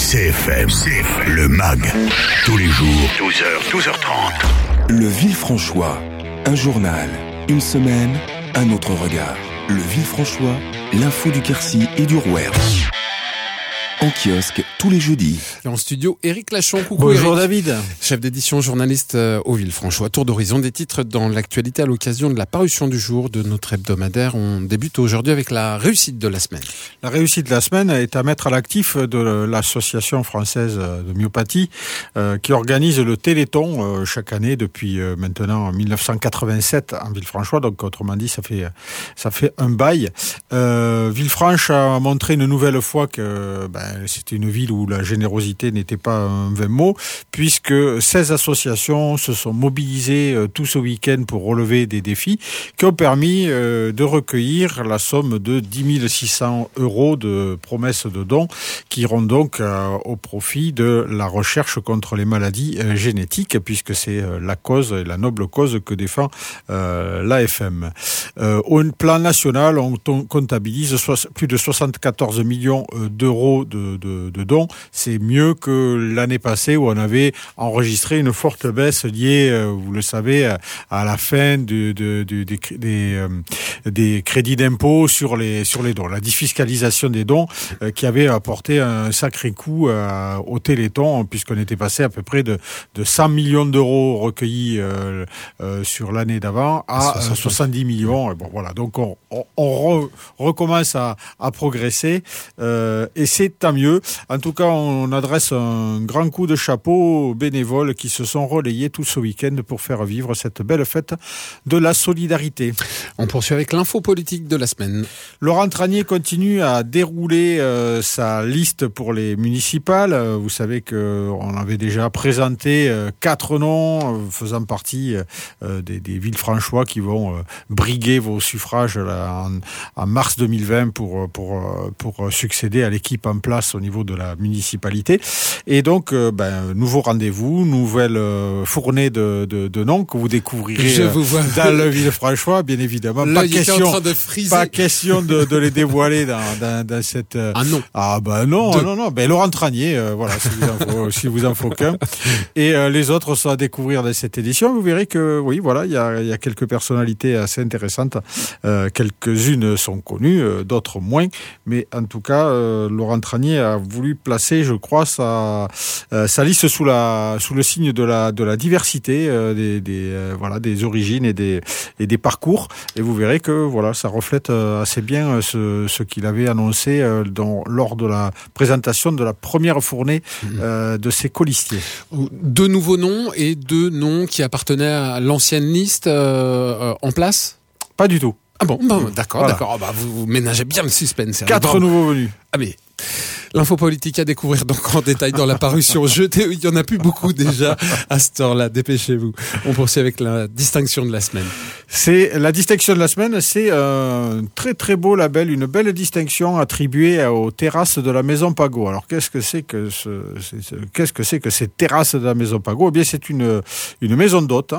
CFM, le MAG, tous les jours, 12h, 12h30. Le Villefranchois, un journal, une semaine, un autre regard. Le Villefranchois, l'info du Quercy et du Rouergue. En kiosque tous les jeudis. Et en studio, Éric Lachon. Coucou. Bonjour Éric. David. Chef d'édition, journaliste au Villefranchois. Tour d'horizon des titres dans l'actualité à l'occasion de la parution du jour de notre hebdomadaire. On débute aujourd'hui avec la réussite de la semaine. La réussite de la semaine est à mettre à l'actif de l'association française de myopathie qui organise le Téléthon chaque année depuis maintenant 1987 en Villefranchois. Donc autrement dit, ça fait un bail. Villefranche a montré une nouvelle fois que c'était une ville où la générosité n'était pas un vain mot, puisque 16 associations se sont mobilisées tout ce week-end pour relever des défis qui ont permis de recueillir la somme de 10 600 € de promesses de dons qui iront donc au profit de la recherche contre les maladies génétiques, puisque c'est la cause et la noble cause que défend l'AFM. Au plan national, on comptabilise plus de 74 millions d'euros de dons. C'est mieux que l'année passée où on avait enregistré une forte baisse liée, vous le savez, à la fin des crédits d'impôt sur les dons. La défiscalisation des dons qui avait apporté un sacré coup au Téléthon, puisqu'on était passé à peu près de 100 millions d'euros recueillis sur l'année d'avant à 70 millions. Et bon, voilà. Donc on recommence à progresser et c'est tant mieux. En tout cas, on adresse un grand coup de chapeau aux bénévoles qui se sont relayés tout ce week-end pour faire vivre cette belle fête de la solidarité. On poursuit avec l'info politique de la semaine. Laurent Tranier continue à dérouler sa liste pour les municipales. Vous savez qu'on avait déjà présenté 4 noms faisant partie des Villefranchois qui vont briguer vos suffrages là, en mars 2020 pour succéder à l'équipe en place au niveau de la municipalité. Et donc, nouveau rendez-vous, nouvelle fournée de noms que vous découvrirez dans le Villefranchois, bien évidemment. Pas question de les dévoiler dans cette... Ah non. Ah non. Laurent Tranier, voilà, si vous en faut qu'un. Et les autres sont à découvrir dans cette édition. Vous verrez que, oui, voilà, il y a quelques personnalités assez intéressantes. Quelques-unes sont connues, d'autres moins. Mais en tout cas, Laurent Tranier a voulu placer, je crois, sa liste sous le signe de la diversité des origines et des parcours. Et vous verrez que voilà, ça reflète assez bien ce qu'il avait annoncé lors de la présentation de la première fournée de ses colistiers. 2 nouveaux noms et 2 noms qui appartenaient à l'ancienne liste en place ? Pas du tout. Ah bon, d'accord, voilà. d'accord. Vous ménagez bien le suspense. 4 nouveaux venus. Ah mais... L'info politique à découvrir donc en détail dans la parution. Il y en a plus beaucoup déjà à cette heure-là. Dépêchez-vous. On poursuit avec la distinction de la semaine. La distinction de la semaine, c'est un très très beau label, une belle distinction attribuée aux terrasses de la Maison Pagot. Alors qu'est-ce que c'est que ces terrasses de la Maison Pagot ? Eh bien, c'est une maison d'hôtes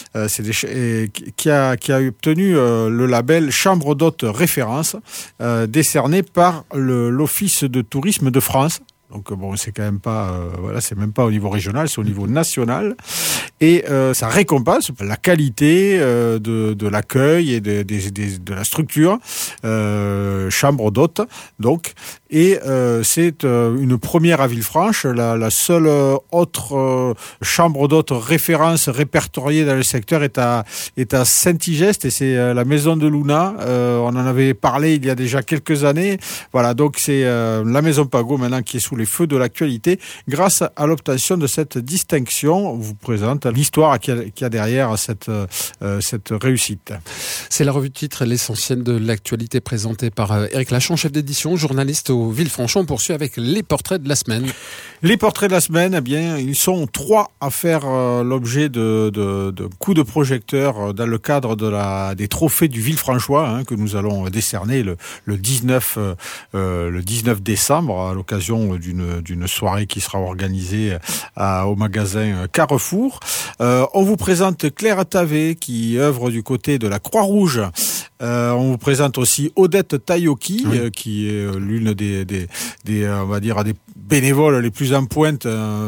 qui a obtenu le label Chambre d'hôtes référence décerné par l'Office de tourisme de France. Donc c'est quand même pas c'est même pas au niveau régional, c'est au niveau national et ça récompense la qualité de l'accueil et de la structure chambre d'hôtes donc et c'est une première à Villefranche, la seule autre chambre d'hôtes référence répertoriée dans le secteur est à Saint-Igest et c'est la maison de Luna. On en avait parlé il y a déjà quelques années. Voilà, donc c'est la Maison Pagot maintenant qui est sous les feux de l'actualité grâce à l'obtention de cette distinction. On vous présente l'histoire qu'il y a derrière cette réussite. C'est la revue de titre, l'essentiel de l'actualité présentée par Éric Lachon, chef d'édition, journaliste au Villefranchois. On poursuit avec les portraits de la semaine. Les portraits de la semaine, eh bien, ils sont 3 à faire l'objet de coups de projecteur dans le cadre des trophées du Villefranchois que nous allons décerner le 19 décembre à l'occasion d'une soirée qui sera organisée au magasin Carrefour. On vous présente Claire Tavé qui œuvre du côté de la Croix-Rouge. On vous présente aussi Odette Tayoki, qui est l'une des on va dire bénévoles les plus en pointe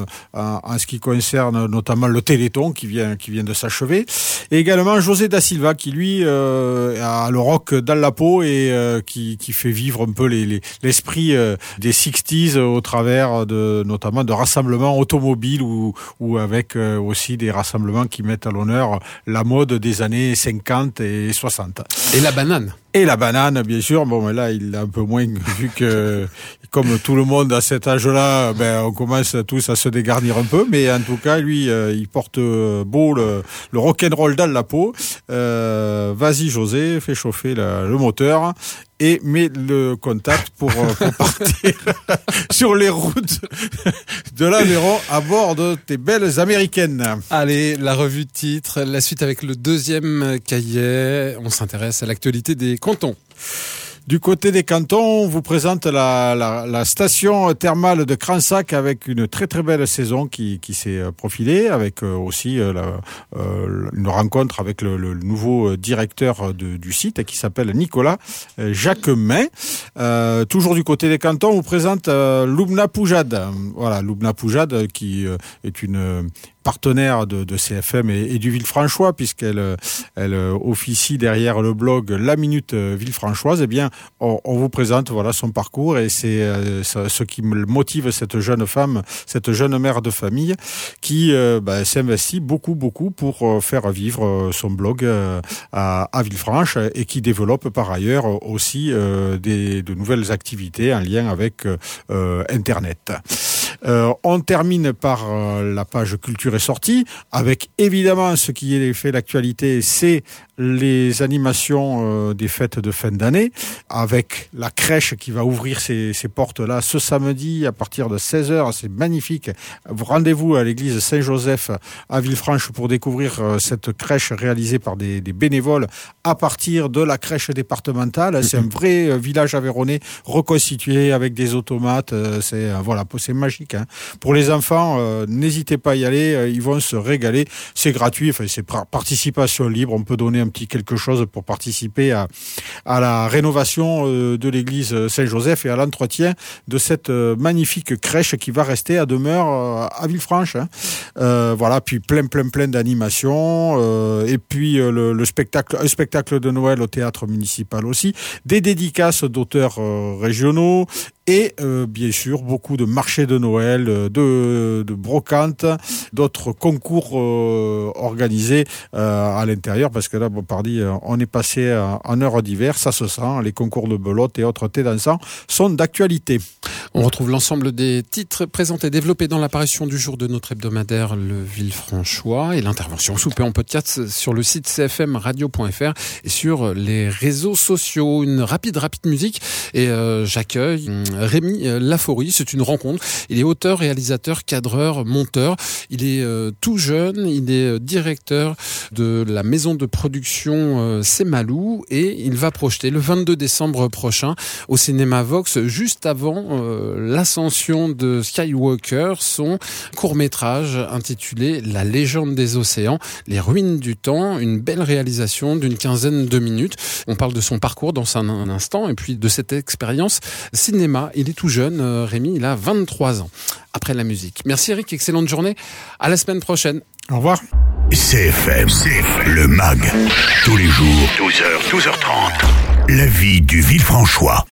en ce qui concerne notamment le Téléthon qui vient de s'achever. Et également José da Silva qui lui a le rock dans la peau et qui fait vivre un peu l'esprit des 60s au travers notamment de rassemblements automobiles ou avec aussi des rassemblements qui mettent à l'honneur la mode des années 50 et 60. Et la banane. Et la banane, bien sûr. Bon, mais là, il l'a un peu moins vu que, comme tout le monde à cet âge-là, on commence tous à se dégarnir un peu. Mais en tout cas, lui, il porte beau le rock'n'roll dans la peau. Vas-y, José, fais chauffer le moteur et mets le contact pour partir sur les routes de l'Aveyron à bord de tes belles américaines. Allez, la revue de titre, la suite avec le deuxième cahier. On s'intéresse à l'actualité des cantons. Du côté des cantons, on vous présente la station thermale de Cransac avec une très très belle saison qui s'est profilée, avec aussi une rencontre avec le nouveau directeur du site qui s'appelle Nicolas Jacquemin. Toujours du côté des cantons, on vous présente Loubna Poujade. Voilà, Loubna Poujade qui est une partenaire de CFM et du Villefranchois, puisqu'elle officie derrière le blog La Minute Villefranchoise. Eh bien, on vous présente son parcours et c'est ce qui motive cette jeune femme, cette jeune mère de famille qui s'investit beaucoup pour faire vivre son blog à Villefranche et qui développe par ailleurs aussi de nouvelles activités en lien avec Internet. On termine par la page culture et sortie, avec évidemment ce qui fait l'actualité, c'est les animations des fêtes de fin d'année, avec la crèche qui va ouvrir ses portes-là ce samedi à partir de 16h, c'est magnifique. Rendez-vous à l'église Saint-Joseph à Villefranche pour découvrir cette crèche réalisée par des bénévoles à partir de la crèche départementale. C'est un vrai village aveyronnais reconstitué avec des automates, c'est magique. Pour les enfants, n'hésitez pas à y aller, ils vont se régaler. C'est gratuit, c'est participation libre. On peut donner un petit quelque chose pour participer à la rénovation de l'église Saint-Joseph et à l'entretien de cette magnifique crèche qui va rester à demeure à Villefranche. Puis plein d'animations et puis un spectacle de Noël au théâtre municipal aussi, des dédicaces d'auteurs régionaux. Et bien sûr, beaucoup de marchés de Noël, de brocantes, d'autres concours organisés à l'intérieur, parce que là, on est passé en heure d'hiver, ça se sent, les concours de belote et autres thés dansants sont d'actualité. On retrouve l'ensemble des titres présentés, développés dans l'apparition du jour de notre hebdomadaire Le Villefranchois et l'intervention soupée en podcast sur le site cfmradio.fr et sur les réseaux sociaux. Une rapide musique et j'accueille Rémi Laforie. C'est une rencontre. Il est auteur, réalisateur, cadreur, monteur. Il est tout jeune. Il est directeur de la maison de production C'est Malou et il va projeter le 22 décembre prochain au cinéma Vox, juste avant l'ascension de Skywalker, son court-métrage intitulé La légende des océans, les ruines du temps, une belle réalisation d'une quinzaine de minutes. On parle de son parcours dans un instant et puis de cette expérience cinéma. Il est tout jeune, Rémi, il a 23 ans. Après la musique. Merci Eric, excellente journée. À la semaine prochaine. Au revoir. CFM, le MAG. Tous les jours, 12h, 12h30. La vie du Villefranchois.